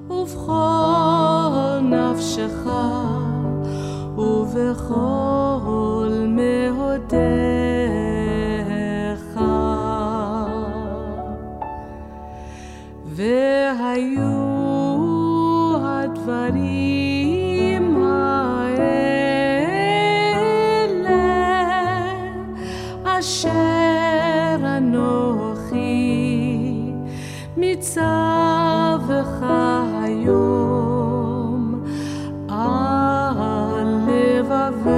ובכל נפשך ובכל מאודיך. והיו הדברים האלה אשר אנוכי מצווך היום על לבבך.